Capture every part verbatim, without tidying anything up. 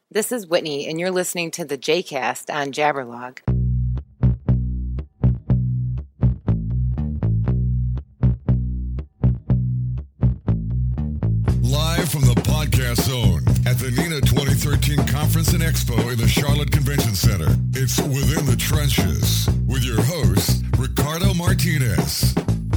This is Whitney, and you're listening to the J-Cast on Jabberlog. Live from the Podcast Zone at the NENA twenty thirteen Conference and Expo in the Charlotte Convention Center. It's Within the Trenches with your host, Ricardo Martinez.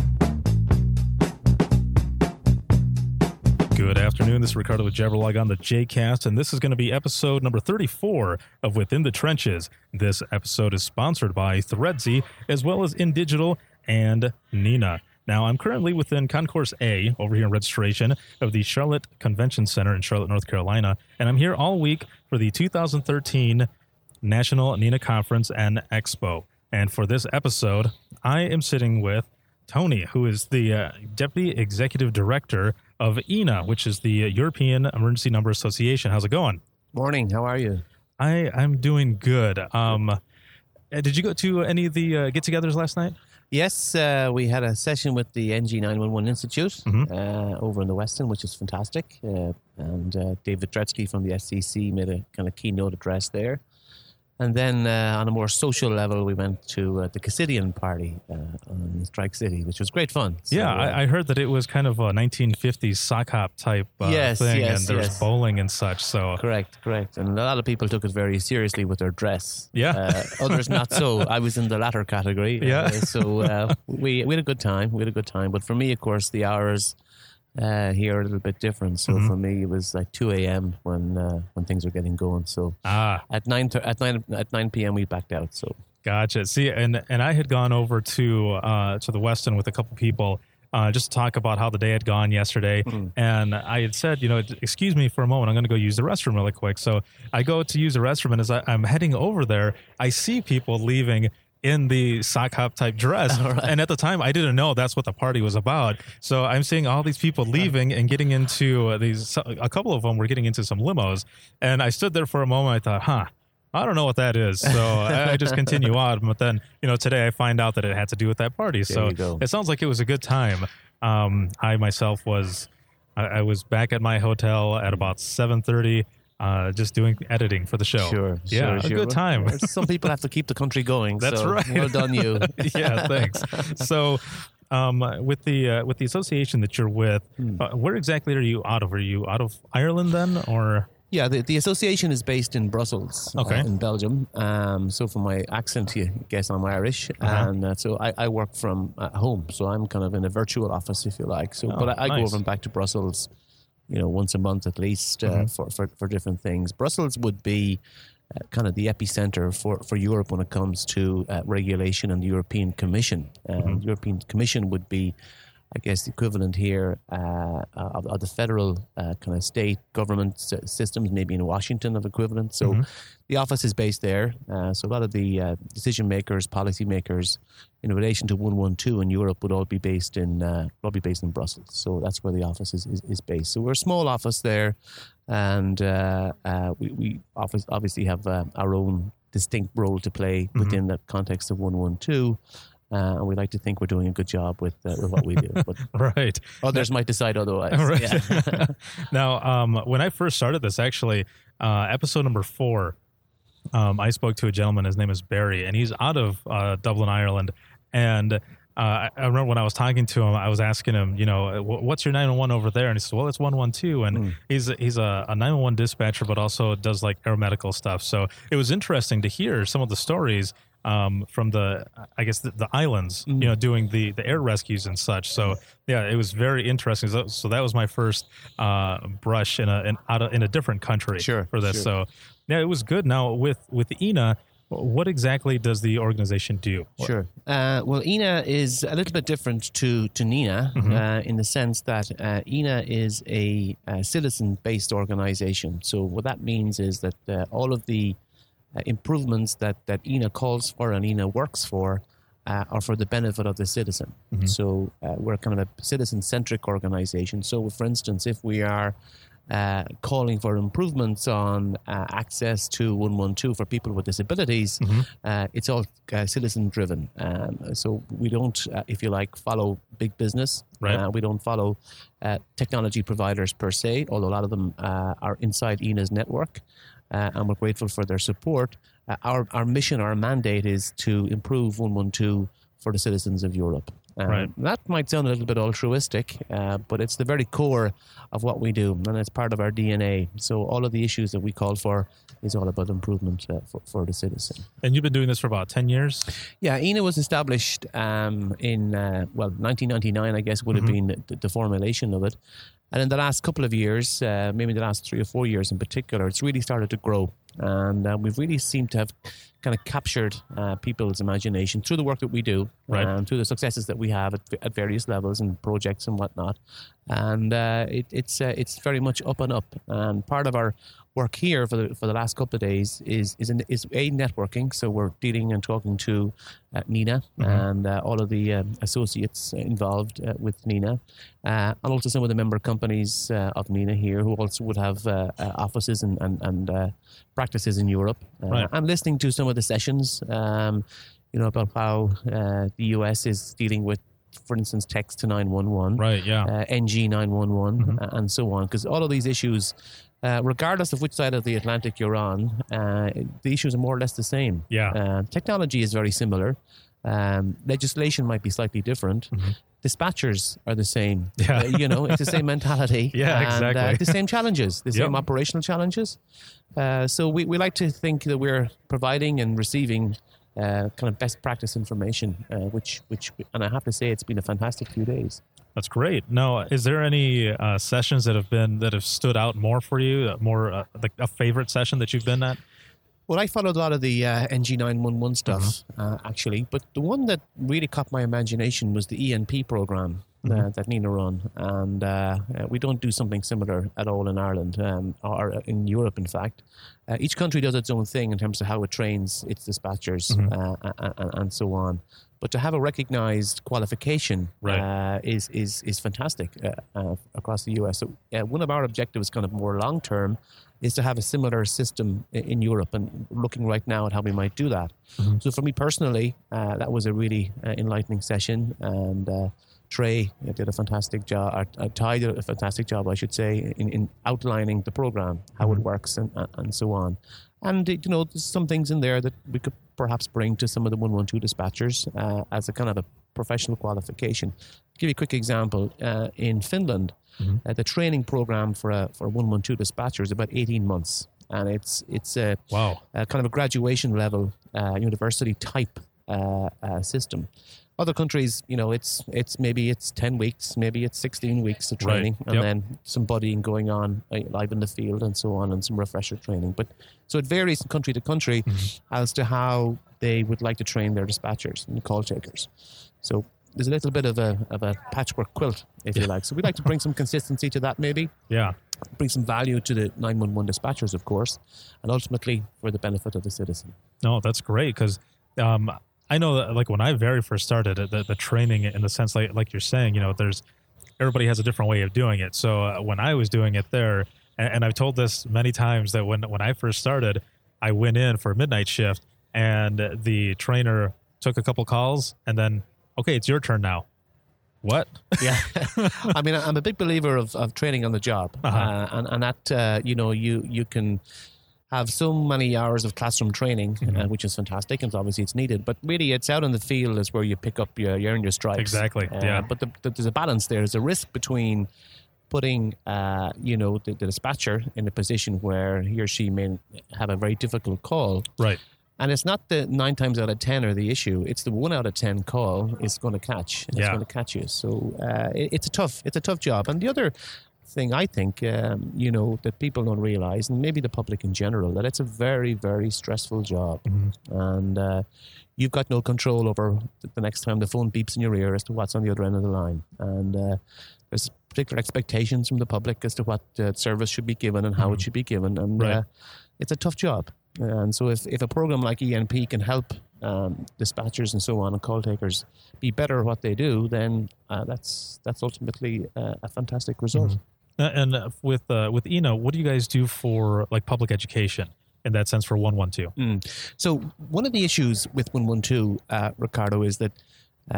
Good afternoon. This is Ricardo with Jabberlog on the J-Cast, and this is going to be episode number thirty-four of Within the Trenches. This episode is sponsored by Threadsy, as well as InDigital and NENA. Now, I'm currently within Concourse A, over here in registration, of the Charlotte Convention Center in Charlotte, North Carolina, and I'm here all week for the two thousand thirteen National NENA Conference and Expo. And for this episode, I am sitting with Tony, who is the uh, Deputy Executive Director of E N A, which is the European Emergency Number Association. How's it going? Morning. How are you? I, I'm doing good. Um, did you go to any of the uh, get-togethers last night? Yes, uh, we had a session with the N G nine one one Institute mm-hmm. uh, over in the Westin, which is fantastic. Uh, and uh, David Tretsky from the S C C made a kind of keynote address there. And then uh, on a more social level, we went to uh, the Cassidian party uh, in Strike City, which was great fun. So, yeah, uh, I, I heard that it was kind of a nineteen fifties sock hop type uh, yes, thing, yes, and there was yes. bowling and such. So Correct, correct. And a lot of people took it very seriously with their dress. Yeah. Uh, others not so. I was in the latter category. Yeah. Uh, so uh, we, we had a good time. We had a good time. But for me, of course, the hours uh, here are a little bit different. So mm-hmm. for me, it was like two a.m. when uh, when things were getting going. So ah, at nine th- at nine at nine p.m. we backed out. So gotcha. See, and and I had gone over to uh, to the Westin with a couple people. Uh, just to talk about how the day had gone yesterday. Mm. And I had said, you know, excuse me for a moment, I'm going to go use the restroom really quick. So I go to use the restroom, and as I, I'm heading over there, I see people leaving in the sock hop type dress. Right. And at the time, I didn't know that's what the party was about. So I'm seeing all these people leaving and getting into uh, these, a couple of them were getting into some limos. And I stood there for a moment. I thought, huh. I don't know what that is, so I just continue on. But then, you know, today I find out that it had to do with that party. There So it sounds like it was a good time. Um, I myself was, I, I was back at my hotel at about seven thirty, uh, just doing editing for the show. Sure, yeah, sure, a sure. good time. Well, some people have to keep the country going. That's so right. Well done, you. Yeah, thanks. So, um, with the uh, with the association that you're with, Hmm. uh, where exactly are you out of? Are you out of Ireland then, or? Yeah, the, the association is based in Brussels, Okay. uh, in Belgium. Um, so from my accent, you guess I'm Irish. Uh-huh. And uh, so I, I work from uh, home. So I'm kind of in a virtual office, if you like. So, Oh, But I, I go nice. over and back to Brussels, you know, once a month at least uh, Mhm. for, for, for different things. Brussels would be uh, kind of the epicenter for, for Europe when it comes to uh, regulation and the European Commission. Uh, Mhm. The European Commission would be, I guess, the equivalent here uh, of, of the federal uh, kind of state government s- systems, maybe in Washington of equivalent. So Mhm. the office is based there. Uh, so a lot of the uh, decision makers, policy makers, in relation to one one two in Europe would all be based in uh, all be based in Brussels. So that's where the office is, is, is based. So we're a small office there, and uh, uh, we, we office obviously have uh, our own distinct role to play Mhm. within the context of one one two. Uh, and we like to think we're doing a good job with uh, with what we do, but Right. others might decide otherwise. Right. Yeah. Now, um, when I first started this, actually, uh, episode number four, um, I spoke to a gentleman. His name is Barry, and he's out of uh, Dublin, Ireland. And uh, I I remember when I was talking to him, I was asking him, you know, "Wh- what's your nine one one over there? And he said, well, it's one one two. And Mm. he's he's a, a nine one one dispatcher, but also does like aeromedical stuff. So it was interesting to hear some of the stories um, from the, I guess, the, the islands, Mm. you know, doing the, the air rescues and such. So, yeah, it was very interesting. So, so that was my first uh, brush in a in, out of, in a different country Sure, for this. sure. So, yeah, it was good. Now, with, with E N A, what exactly does the organization do? Sure. Uh, well, E N A is a little bit different to, to NENA Mhm. uh, in the sense that uh, E N A is a, a citizen-based organization. So what that means is that uh, all of the uh, improvements that, that E N A calls for and E N A works for uh, are for the benefit of the citizen. Mhm. So uh, we're kind of a citizen-centric organization. So, for instance, if we are uh, calling for improvements on uh, access to one one two for people with disabilities, Mhm. uh, it's all uh, citizen-driven. Um, so we don't, uh, if you like, follow big business. Right. Uh, we don't follow uh, technology providers per se, although a lot of them uh, are inside E N A's network. uh, and we're grateful for their support. Uh, our our mission, our mandate is to improve one one two for the citizens of Europe. Um, Right. That might sound a little bit altruistic, uh, but it's the very core of what we do, and it's part of our D N A. So all of the issues that we call for is all about improvement uh, for, for the citizen. And you've been doing this for about ten years? Yeah, E N A was established um, in, uh, well, nineteen ninety-nine, I guess, would have Mm-hmm. been the, the formulation of it. And in the last couple of years, uh, maybe the last three or four years in particular, it's really started to grow. And uh, we've really seemed to have kind of captured uh, people's imagination through the work that we do, Right. um, through the successes that we have at, at various levels and projects and whatnot. And uh, it, it's uh, it's very much up and up. And part of our work here for the for the last couple of days is is, in, is a networking. So we're dealing and talking to uh, Nina Mm-hmm. and uh, all of the um, associates involved uh, with Nina, uh, and also some of the member companies uh, of Nina here who also would have uh, uh, offices and and, and uh, practices in Europe. Uh, Right. I'm listening to some of the sessions, um, you know, about how uh, the U S is dealing with, for instance, text to nine one one. Right, yeah. Uh, N G nine one one, Mhm. uh, and so on. Because all of these issues, uh, regardless of which side of the Atlantic you're on, uh, the issues are more or less the same. Yeah. Uh, technology is very similar. Um, legislation might be slightly different. Mhm. Dispatchers are the same. Yeah. Uh, you know, it's the same mentality. Yeah, and, exactly. Uh, the same challenges, the Yep. same operational challenges. Uh, so we, we like to think that we're providing and receiving uh, kind of best practice information, uh, which, which, and I have to say, it's been a fantastic few days. That's great. Now, is there any uh, sessions that have been that have stood out more for you? uh, More uh, like a favorite session that you've been at? Well, I followed a lot of the uh, N G nine one one stuff, Mm-hmm. uh, actually, but the one that really caught my imagination was the E N P program uh, Mm-hmm. that Nina run. And uh, uh, we don't do something similar at all in Ireland, um, or in Europe, in fact. Uh, each country does its own thing in terms of how it trains its dispatchers Mhm. uh, and, and, and so on. But to have a recognized qualification Right. uh, is, is, is fantastic uh, uh, across the U S. So uh, one of our objectives, kind of more long term, is to have a similar system i- in Europe, and looking right now at how we might do that. Mhm. So for me personally, uh, that was a really uh, enlightening session, and uh, Trey did a fantastic job, or uh, Ty did a fantastic job, I should say, in, in outlining the program, how it works, and, and and so on. And uh, you know, there's some things in there that we could perhaps bring to some of the one one two dispatchers uh, as a kind of a professional qualification. Give you a quick example. Uh, in Finland, Mhm. uh, the training program for a for a one one two dispatcher is about eighteen months, and it's it's a, Wow. a kind of a graduation level uh, university type uh, uh, system. Other countries, you know, it's it's maybe it's ten weeks, maybe it's sixteen weeks of Right. training, and Yep. then some buddying going on uh, live in the field and so on, and some refresher training. But so it varies from country to country Mhm. as to how they would like to train their dispatchers and call takers. So there's a little bit of a of a patchwork quilt, if you like. So we'd like to bring some consistency to that, maybe Yeah. bring some value to the nine one one dispatchers, of course, and ultimately for the benefit of the citizen. No, that's great because um, I know that like when I very first started uh, the, the training in the sense like like you're saying, you know, there's everybody has a different way of doing it. So uh, when I was doing it there, and, and I've told this many times that when when I first started, I went in for a midnight shift, and the trainer took a couple calls, and then okay, it's your turn now. What? Yeah, I mean, I'm a big believer of, of training on the job, Uh-huh. uh, and and that uh, you know you you can have so many hours of classroom training, Mhm. uh, which is fantastic, and obviously it's needed. But really, it's out in the field is where you pick up your you earn your stripes. Exactly, Uh, yeah. But the, the, there's a balance there. There's a risk between putting uh, you know the, the dispatcher in a position where he or she may have a very difficult call. Right. And it's not the nine times out of ten are the issue. It's the one out of ten call is going to catch. It's Yeah. going to catch you. So uh, it, it's a tough, it's a tough job. And the other thing I think, um, you know, that people don't realize, and maybe the public in general, that it's a very, very stressful job, Mhm. and uh, you've got no control over the- the next time the phone beeps in your ear as to what's on the other end of the line. And uh, there's particular expectations from the public as to what uh, service should be given and how Mhm. it should be given, and Right. uh, it's a tough job. And so if, if a program like E N P can help um, dispatchers and so on and call takers be better at what they do, then uh, that's that's ultimately uh, a fantastic result. Mhm. Uh, And uh, with uh, with E N A, what do you guys do for like public education in that sense for one one two? Mm. So one of the issues with one one two, uh, Ricardo, is that uh,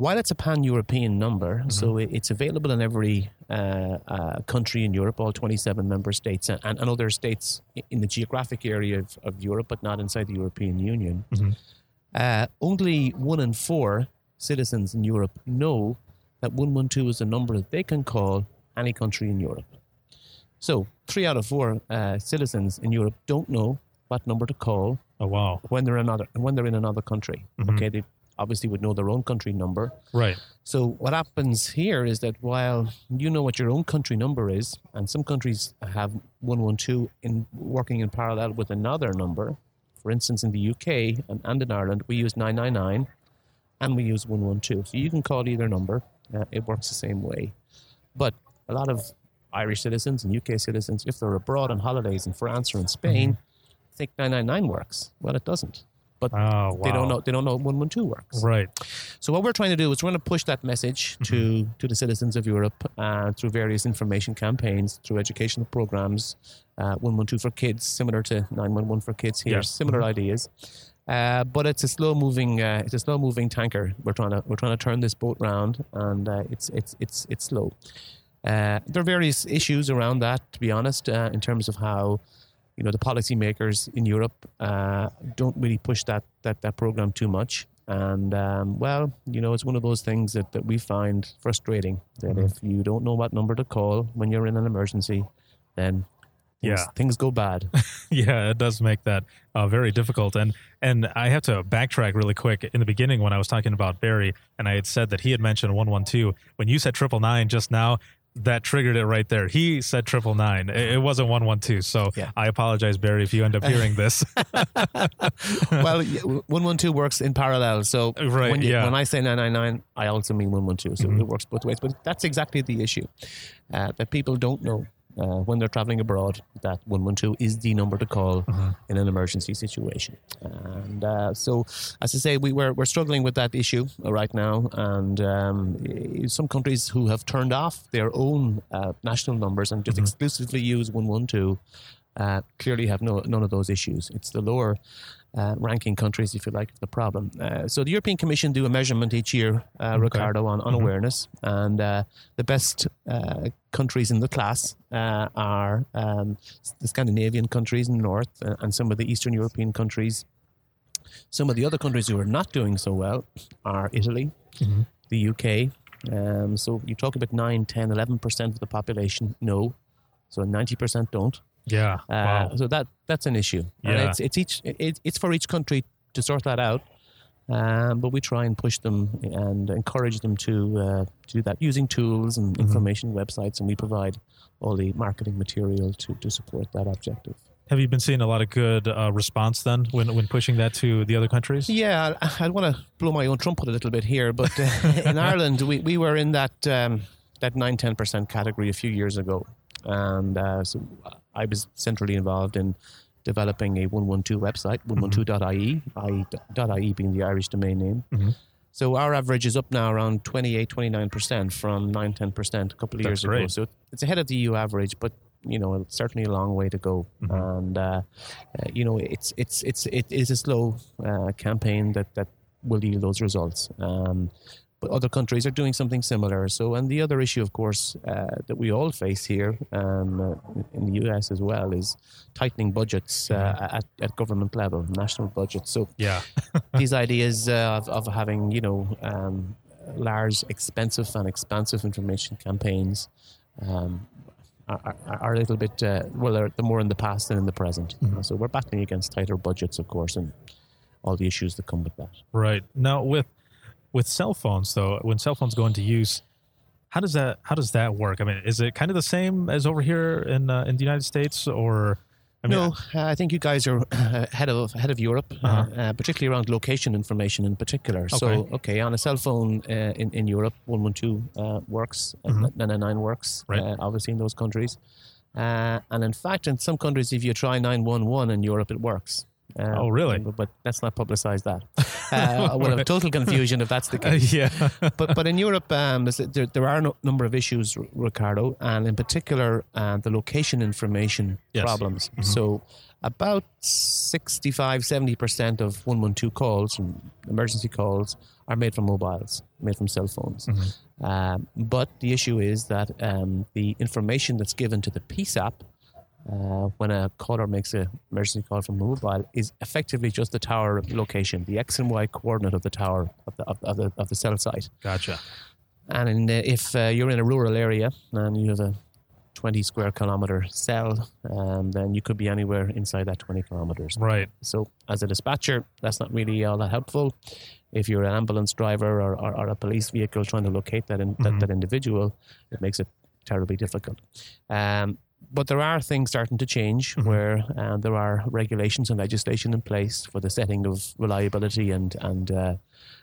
while it's a pan-European number, mm-hmm. so it, it's available in every uh, uh, country in Europe, all twenty-seven member states, and, and other states in the geographic area of, of Europe, but not inside the European Union. Mm-hmm. Uh, only one in four citizens in Europe know that one one two is a number that they can call any country in Europe. So three out of four uh, citizens in Europe don't know what number to call. Oh wow! When they're another when they're in another country, mm-hmm. okay, they obviously would know their own country number. Right. So what happens here is that while you know what your own country number is, and some countries have one one two in working in parallel with another number. For instance, in the U K and, and in Ireland, we use nine nine nine and we use one one two. So you can call either number. Uh, it works the same way. But a lot of Irish citizens and U K citizens, if they're abroad on holidays in France or in Spain, mm-hmm. think nine nine nine works. Well, it doesn't. But oh, wow. they don't know. They don't know one one two works. Right. So what we're trying to do is we're going to push that message to mm-hmm. to the citizens of Europe uh, through various information campaigns, through educational programs, uh, one one two for kids, similar to nine one one for kids here, yeah. similar mm-hmm. ideas. Uh, but it's a slow moving. Uh, it's a slow moving tanker. We're trying to we're trying to turn this boat round, and uh, it's it's it's it's slow. Uh, there are various issues around that, to be honest, uh, in terms of how. You know, the policymakers in Europe uh, don't really push that, that that program too much. And, um, well, you know, it's one of those things that, that we find frustrating, that mm-hmm. if you don't know what number to call when you're in an emergency, then things, yeah. things go bad. Yeah, it does make that uh, very difficult. And and I have to backtrack really quick. In the beginning when I was talking about Barry, and I had said that he had mentioned one one two, when you said triple nine just now, that triggered it right there. He said triple nine. It wasn't one one two. So yeah. I apologize, Barry, if you end up hearing this. Well, one one two works in parallel. So right, when, you, yeah. when I say nine nine nine, I also mean one one two. So mm-hmm. it works both ways. But that's exactly the issue, uh, that people don't know uh, when they're traveling abroad that one one two is the number to call mm-hmm. in an emergency situation. And uh, so, as I say, we, we're, we're struggling with that issue right now. And um, some countries who have turned off their own uh, national numbers and just mm-hmm. exclusively use one one two uh, clearly have no none of those issues. It's the lower uh, ranking countries, if you like, the problem. Uh, so the European Commission do a measurement each year, uh, okay. Ricardo, on, on mm-hmm. awareness. And uh, the best uh, countries in the class uh, are um, the Scandinavian countries in the north uh, and some of the Eastern European countries. Some of the other countries who are not doing so well are Italy, mm-hmm. the U K. Um, so you talk about nine, ten, eleven percent of the population know. So ninety percent don't. Yeah. Uh, wow. So that that's an issue. Yeah. And it's it's each it, it's for each country to sort that out. Um, but we try and push them and encourage them to uh, do that using tools and mm-hmm. information websites, and we provide all the marketing material to, to support that objective. Have you been seeing a lot of good uh, response then when when pushing that to the other countries? Yeah, I, I want to blow my own trumpet a little bit here, but uh, in Ireland we, we were in that um, that nine to ten percent category a few years ago. And uh, so I was centrally involved in developing a one one two website, one one two dot I E, I E being the Irish domain name. Mm-hmm. So our average is up now around twenty-eight, twenty-nine percent from nine, ten percent a couple of That's years great. ago. So it's ahead of the E U average, but you know, it's certainly a long way to go. Mm-hmm. And uh, uh, you know, it's it's it's it is a slow uh, campaign that that will yield those results. Um, But other countries are doing something similar. So, and the other issue, of course, uh, that we all face here um, uh, in the U S as well is tightening budgets uh, at, at government level, national budgets. So, yeah, these ideas uh, of, of having, you know, um, large, expensive and expansive information campaigns um, are, are a little bit, uh, well, they're, they're more in the past than in the present. Mm-hmm. So, we're battling against tighter budgets, of course, and all the issues that come with that. Right. Now, with With cell phones, though, when cell phones go into use, how does that how does that work? I mean, is it kind of the same as over here in uh, in the United States, or? I mean, no, uh, I think you guys are ahead of ahead of Europe, uh-huh. uh, particularly around location information in particular. Okay. So, okay, on a cell phone uh, in in Europe, one one two uh, works, mm-hmm. nine nine nine works, right. uh, obviously in those countries, uh, and in fact, in some countries, if you try nine one one in Europe, it works. Uh, oh, really? But let's not publicize that. uh, we'll have total confusion if that's the case. Uh, yeah. but but in Europe, um, there, there are a number of issues, Ricardo, and in particular, uh, the location information yes. problems. Mm-hmm. So about sixty-five, seventy percent of one one two calls, emergency calls, are made from mobiles, made from cell phones. Mm-hmm. Um, but the issue is that um, the information that's given to the Peace app uh, when a caller makes an emergency call from a mobile is effectively just the tower location, the X and Y coordinate of the tower, of the, of, of the, of the cell site. Gotcha. And in, uh, if uh, you're in a rural area and you have a twenty square kilometer cell, um, then you could be anywhere inside that twenty kilometers. Right. So as a dispatcher, that's not really all that helpful. If you're an ambulance driver or, or, or a police vehicle trying to locate that, in, mm-hmm. that that individual, it makes it terribly difficult. Um, but there are things starting to change mm-hmm. where uh, there are regulations and legislation in place for the setting of reliability and, and uh,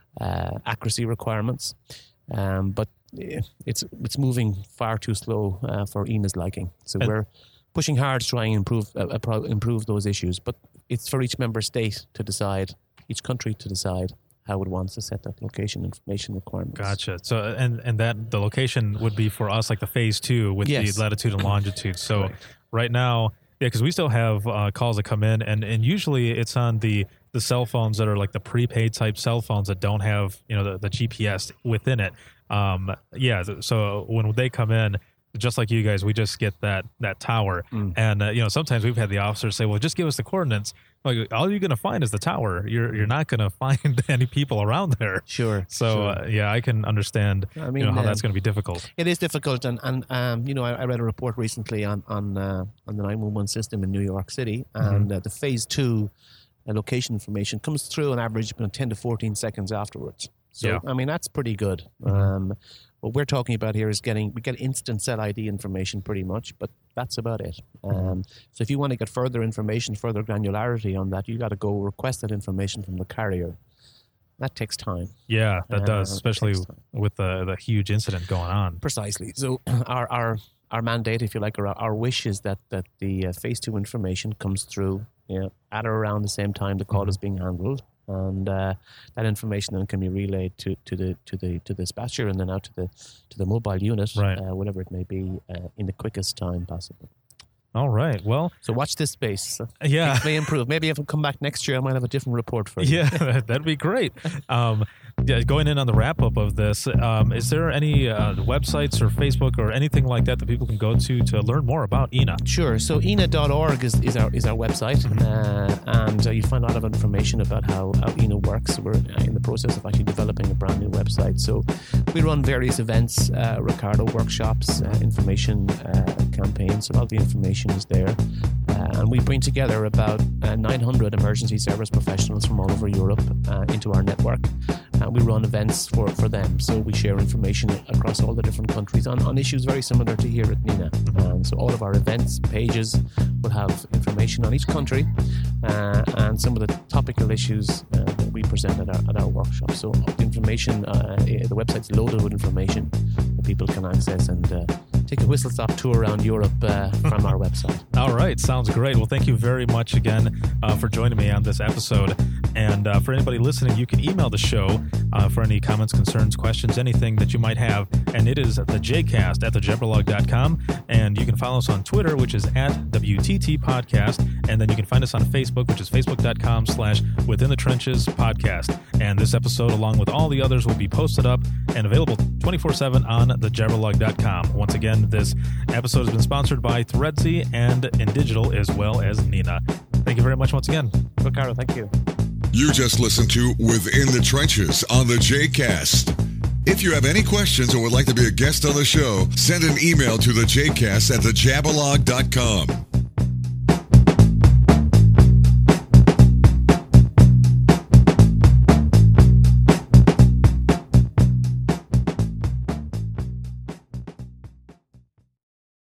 uh, accuracy requirements. Um, but it's it's moving far too slow uh, for I N A's liking. So and we're pushing hard to try and improve uh, improve those issues. But it's for each member state to decide, each country to decide how it wants to set that location information requirements. Gotcha. So and and that the location would be for us like the phase two with yes. the latitude and longitude. So right, right now, yeah, because we still have uh, calls that come in, and, and usually it's on the the cell phones that are like the prepaid type cell phones that don't have, you know, the, the G P S within it. Um, yeah. So when they come in, just like you guys, we just get that, that tower. Mm. And, uh, you know, sometimes we've had the officers say, well, just give us the coordinates. Like, all you're going to find is the tower. You're, you're not going to find any people around there. Sure. So, sure. Uh, yeah, I can understand, I mean, you know, how um, that's going to be difficult. It is difficult. And, and um, you know, I, I read a report recently on, on, uh, on the nine one one system in New York City, and mm-hmm. uh, the phase two uh, location information comes through on average about ten to fourteen seconds afterwards. So, yeah. I mean, that's pretty good. Mm-hmm. Um, what we're talking about here is getting, we get instant cell I D information pretty much, but that's about it. Um, so if you want to get further information, further granularity on that, you got to go request that information from the carrier. That takes time. Yeah, that uh, does, especially with the, the huge incident going on. Precisely. So our our, our mandate, if you like, or our, our wish is that, that the uh, phase two information comes through, you know, at or around the same time the call mm-hmm. is being handled. And uh, that information then can be relayed to, to the to the to the dispatcher and then out to the to the mobile unit, right. uh, whatever it may be, uh, in the quickest time possible. All right. Well, so watch this space. Yeah, things may improve. Maybe if I come back next year, I might have a different report for you. Yeah, that'd be great. Um, yeah, going in on the wrap up of this, um, is there any uh, websites or Facebook or anything like that that people can go to to learn more about I N A? Sure. So I N A dot org is, is our is our website, uh, and uh, you find a lot of information about how, how I N A works. We're in the process of actually developing a brand new website. So we run various events, uh, Ricardo workshops, uh, information uh, campaigns. So a lot of the information is there, uh, and we bring together about uh, nine hundred emergency service professionals from all over Europe uh, into our network. And we run events for, for them. So we share information across all the different countries on, on issues very similar to here at I N A. Um, so all of our events pages will have information on each country uh, and some of the topical issues uh, that we present at our, at our workshop. So the information, uh, the website's loaded with information that people can access and uh, take a whistle-stop tour around Europe uh, from our website. All right. Sounds great. Well, thank you very much again uh, for joining me on this episode. And uh, for anybody listening, you can email the show uh, for any comments, concerns, questions, anything that you might have. And it is the j cast at the jabberlog dot com. And you can follow us on Twitter, which is at W T T Podcast. And then you can find us on Facebook, which is facebook dot com slash Within the Trenches Podcast. And this episode, along with all the others, will be posted up and available twenty-four seven on the jabberlog dot com. Once again, this episode has been sponsored by Threadsy and InDigital, as well as Nina. Thank you very much once again. Ricardo, thank you. You just listened to Within the Trenches on the J-Cast. If you have any questions or would like to be a guest on the show, send an email to the J Cast at the jabberlog dot com.